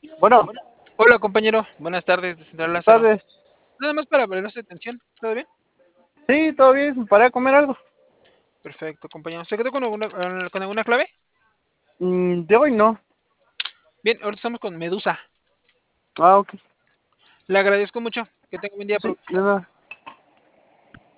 Bueno, Hola compañero, buenas tardes de Central buenas Lázaro. tardes. Nada más para ponernos atención, ¿todo bien? Sí, todo bien, para comer algo. Perfecto, compañero. ¿Se quedó con alguna clave? De hoy no. Bien, ahorita estamos con Medusa. Ah, ok. Le agradezco mucho. Que tenga un buen día, Sí, provecho. de nada.